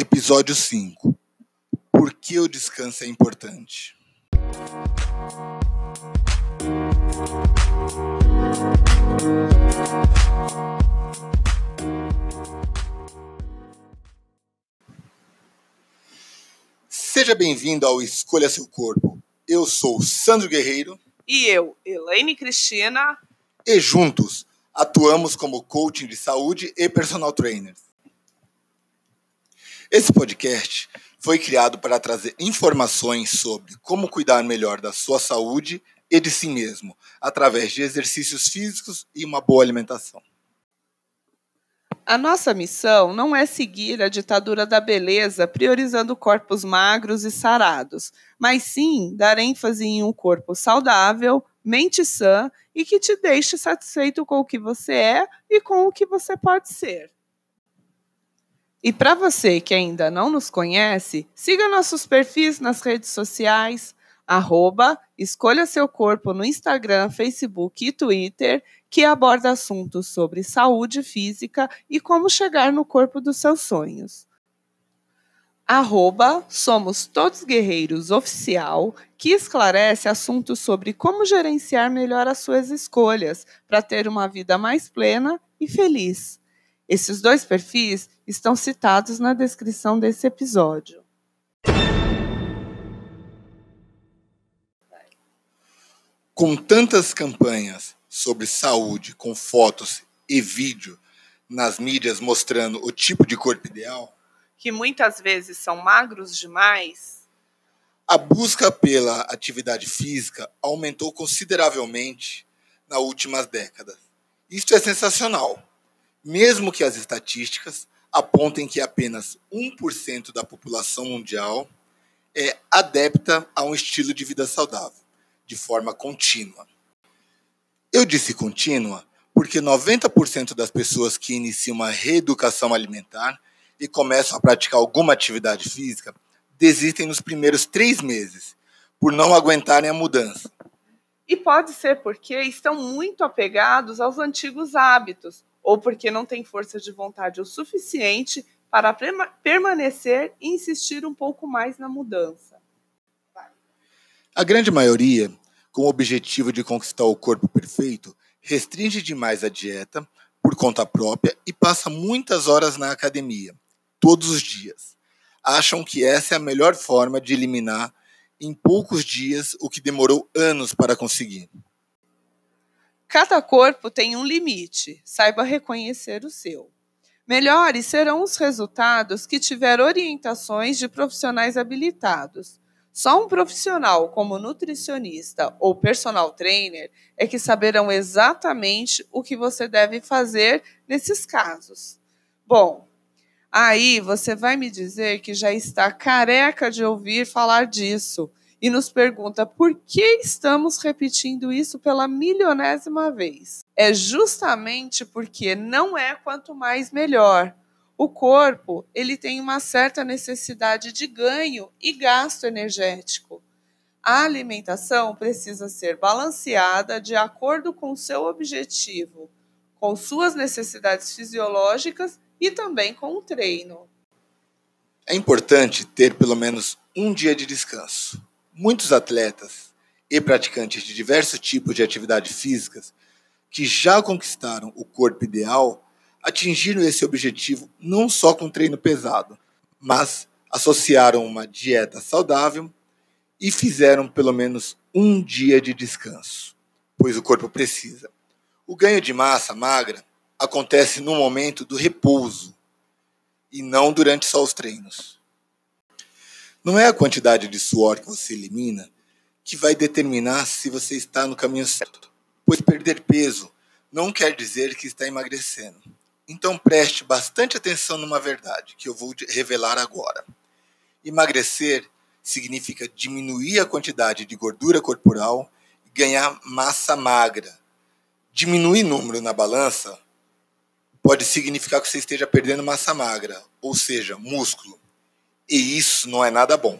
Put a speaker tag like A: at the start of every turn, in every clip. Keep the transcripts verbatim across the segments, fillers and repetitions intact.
A: Episódio cinco. Por que o descanso é importante? Seja bem-vindo ao Escolha Seu Corpo. Eu sou Sandro Guerreiro.
B: E eu, Elaine Cristina.
A: E juntos atuamos como coaching de saúde e personal trainer. Esse podcast foi criado para trazer informações sobre como cuidar melhor da sua saúde e de si mesmo, através de exercícios físicos e uma boa alimentação.
B: A nossa missão não é seguir a ditadura da beleza priorizando corpos magros e sarados, mas sim dar ênfase em um corpo saudável, mente sã e que te deixe satisfeito com o que você é e com o que você pode ser. E para você que ainda não nos conhece, siga nossos perfis nas redes sociais, arroba Escolha Seu Corpo no Instagram, Facebook e Twitter, que aborda assuntos sobre saúde física e como chegar no corpo dos seus sonhos. Arroba Somos Todos Guerreiros Oficial, que esclarece assuntos sobre como gerenciar melhor as suas escolhas para ter uma vida mais plena e feliz. Esses dois perfis estão citados na descrição desse episódio.
A: Com tantas campanhas sobre saúde, com fotos e vídeo nas mídias mostrando o tipo de corpo ideal,
B: que muitas vezes são magros demais,
A: a busca pela atividade física aumentou consideravelmente nas últimas décadas. Isso é sensacional, mesmo que as estatísticas apontem que apenas um por cento da população mundial é adepta a um estilo de vida saudável, de forma contínua. Eu disse contínua porque noventa por cento das pessoas que iniciam uma reeducação alimentar e começam a praticar alguma atividade física desistem nos primeiros três meses, por não aguentarem a mudança.
B: E pode ser porque estão muito apegados aos antigos hábitos, ou porque não têm força de vontade o suficiente para permanecer e insistir um pouco mais na mudança.
A: A grande maioria, com o objetivo de conquistar o corpo perfeito, restringe demais a dieta por conta própria e passa muitas horas na academia, todos os dias. Acham que essa é a melhor forma de eliminar em poucos dias o que demorou anos para conseguir.
B: Cada corpo tem um limite, saiba reconhecer o seu. Melhores serão os resultados que tiver orientações de profissionais habilitados. Só um profissional como nutricionista ou personal trainer é que saberão exatamente o que você deve fazer nesses casos. Bom, aí você vai me dizer que já está careca de ouvir falar disso e nos pergunta por que estamos repetindo isso pela milionésima vez. É justamente porque não é quanto mais melhor. O corpo, ele tem uma certa necessidade de ganho e gasto energético. A alimentação precisa ser balanceada de acordo com o seu objetivo, com suas necessidades fisiológicas e também com o treino.
A: É importante ter pelo menos um dia de descanso. Muitos atletas e praticantes de diversos tipos de atividades físicas que já conquistaram o corpo ideal atingiram esse objetivo não só com treino pesado, mas associaram uma dieta saudável e fizeram pelo menos um dia de descanso, pois o corpo precisa. O ganho de massa magra acontece no momento do repouso e não durante só os treinos. Não é a quantidade de suor que você elimina que vai determinar se você está no caminho certo, pois perder peso não quer dizer que está emagrecendo. Então preste bastante atenção numa verdade que eu vou revelar agora. Emagrecer significa diminuir a quantidade de gordura corporal e ganhar massa magra. Diminuir número na balança pode significar que você esteja perdendo massa magra, ou seja, músculo. E isso não é nada bom.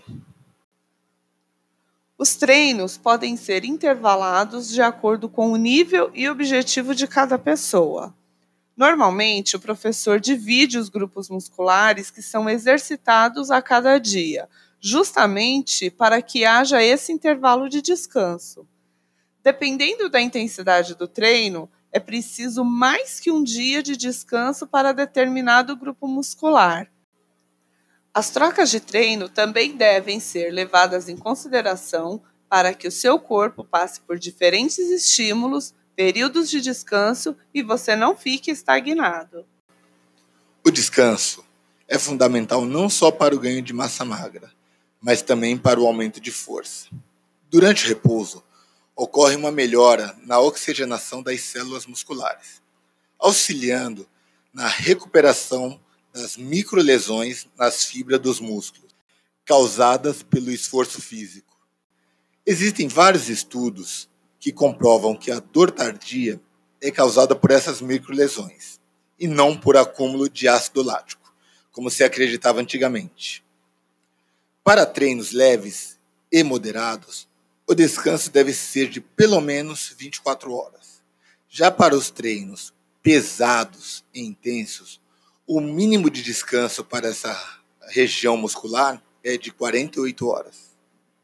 B: Os treinos podem ser intervalados de acordo com o nível e objetivo de cada pessoa. Normalmente, o professor divide os grupos musculares que são exercitados a cada dia, justamente para que haja esse intervalo de descanso. Dependendo da intensidade do treino, é preciso mais que um dia de descanso para determinado grupo muscular. As trocas de treino também devem ser levadas em consideração para que o seu corpo passe por diferentes estímulos, períodos de descanso e você não fique estagnado.
A: O descanso é fundamental não só para o ganho de massa magra, mas também para o aumento de força. Durante o repouso, ocorre uma melhora na oxigenação das células musculares, auxiliando na recuperação das microlesões nas fibras dos músculos, causadas pelo esforço físico. Existem vários estudos que comprovam que a dor tardia é causada por essas microlesões, e não por acúmulo de ácido lático, como se acreditava antigamente. Para treinos leves e moderados, o descanso deve ser de pelo menos vinte e quatro horas. Já para os treinos pesados e intensos, o mínimo de descanso para essa região muscular é de quarenta e oito horas.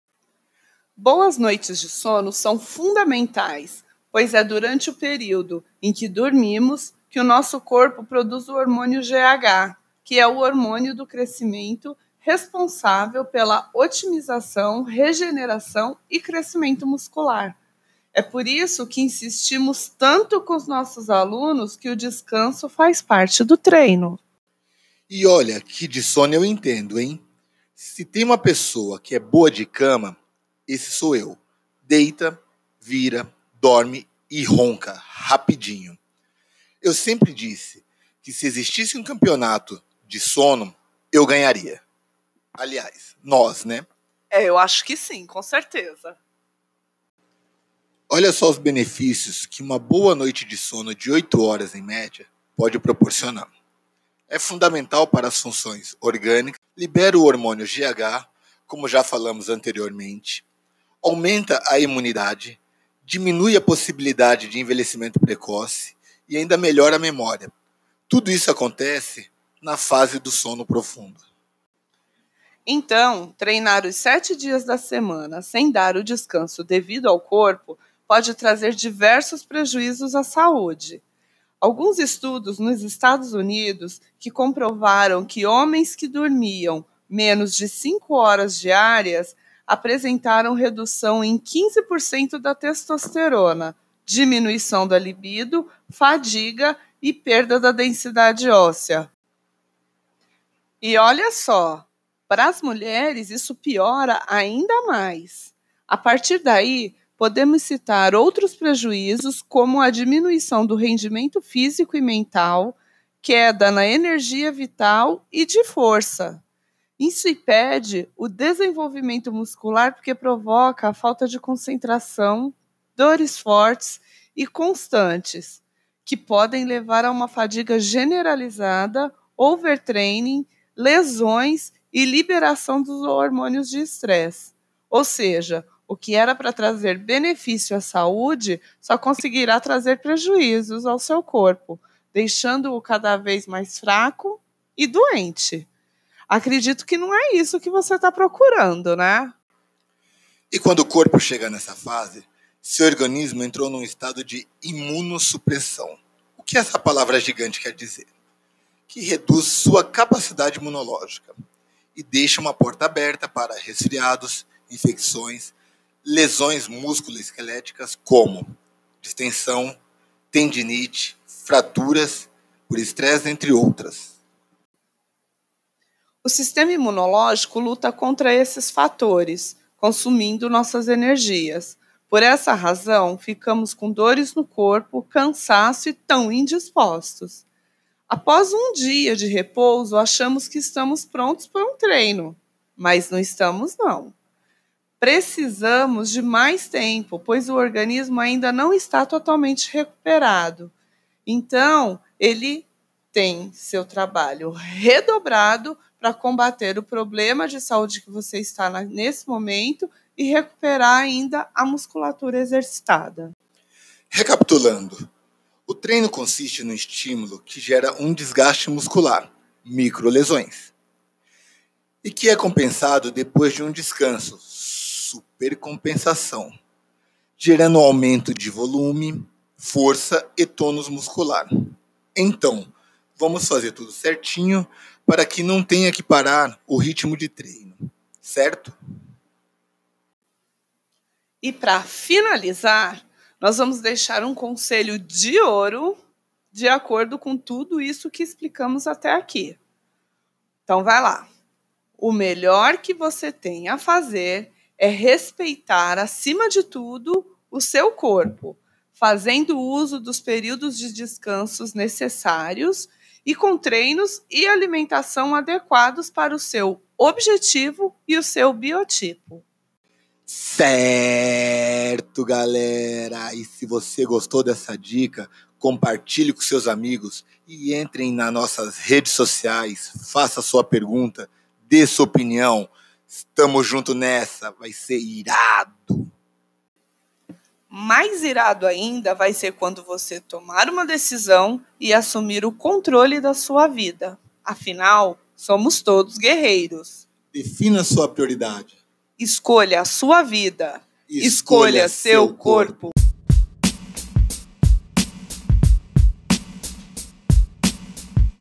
B: Boas noites de sono são fundamentais, pois é durante o período em que dormimos que o nosso corpo produz o hormônio G H, que é o hormônio do crescimento responsável pela otimização, regeneração e crescimento muscular. É por isso que insistimos tanto com os nossos alunos que o descanso faz parte do treino.
A: E olha, que de sono eu entendo, hein? Se tem uma pessoa que é boa de cama, esse sou eu. Deita, vira, dorme e ronca rapidinho. Eu sempre disse que se existisse um campeonato de sono, eu ganharia. Aliás, nós, né?
B: É, eu acho que sim, com certeza.
A: Olha só os benefícios que uma boa noite de sono de oito horas em média pode proporcionar. É fundamental para as funções orgânicas, libera o hormônio G H, como já falamos anteriormente, aumenta a imunidade, diminui a possibilidade de envelhecimento precoce e ainda melhora a memória. Tudo isso acontece na fase do sono profundo.
B: Então, treinar os sete dias da semana sem dar o descanso devido ao corpo pode trazer diversos prejuízos à saúde. Alguns estudos nos Estados Unidos que comprovaram que homens que dormiam menos de cinco horas diárias apresentaram redução em quinze por cento da testosterona, diminuição da libido, fadiga e perda da densidade óssea. E olha só, para as mulheres isso piora ainda mais. A partir daí, podemos citar outros prejuízos, como a diminuição do rendimento físico e mental, queda na energia vital e de força. Isso impede o desenvolvimento muscular porque provoca a falta de concentração, dores fortes e constantes, que podem levar a uma fadiga generalizada, overtraining, lesões e liberação dos hormônios de estresse. Ou seja, o que era para trazer benefício à saúde só conseguirá trazer prejuízos ao seu corpo, deixando-o cada vez mais fraco e doente. Acredito que não é isso que você está procurando, né?
A: E quando o corpo chega nessa fase, seu organismo entrou num estado de imunossupressão. O que essa palavra gigante quer dizer? Que reduz sua capacidade imunológica e deixa uma porta aberta para resfriados, infecções, lesões musculoesqueléticas como distensão, tendinite, fraturas por estresse, entre outras.
B: O sistema imunológico luta contra esses fatores, consumindo nossas energias. Por essa razão, ficamos com dores no corpo, cansaço e tão indispostos. Após um dia de repouso, achamos que estamos prontos para um treino, mas não estamos não. Precisamos de mais tempo, pois o organismo ainda não está totalmente recuperado. Então, ele tem seu trabalho redobrado para combater o problema de saúde que você está nesse momento e recuperar ainda a musculatura exercitada.
A: Recapitulando, O treino consiste no estímulo que gera um desgaste muscular, microlesões, e que é compensado depois de um descanso, supercompensação, gerando aumento de volume, força e tônus muscular. Então, vamos fazer tudo certinho para que não tenha que parar o ritmo de treino, certo?
B: E para finalizar, nós vamos deixar um conselho de ouro de acordo com tudo isso que explicamos até aqui. Então, vai lá. O melhor que você tem a fazer é respeitar, acima de tudo, o seu corpo, fazendo uso dos períodos de descansos necessários e com treinos e alimentação adequados para o seu objetivo e o seu biotipo.
A: Certo, galera! E se você gostou dessa dica, compartilhe com seus amigos e entrem nas nossas redes sociais, faça sua pergunta, dê sua opinião. Estamos juntos nessa, vai ser irado!
B: Mais irado ainda vai ser quando você tomar uma decisão e assumir o controle da sua vida. Afinal, somos todos guerreiros.
A: Defina sua prioridade.
B: Escolha a sua vida.
A: Escolha,
B: Escolha seu corpo.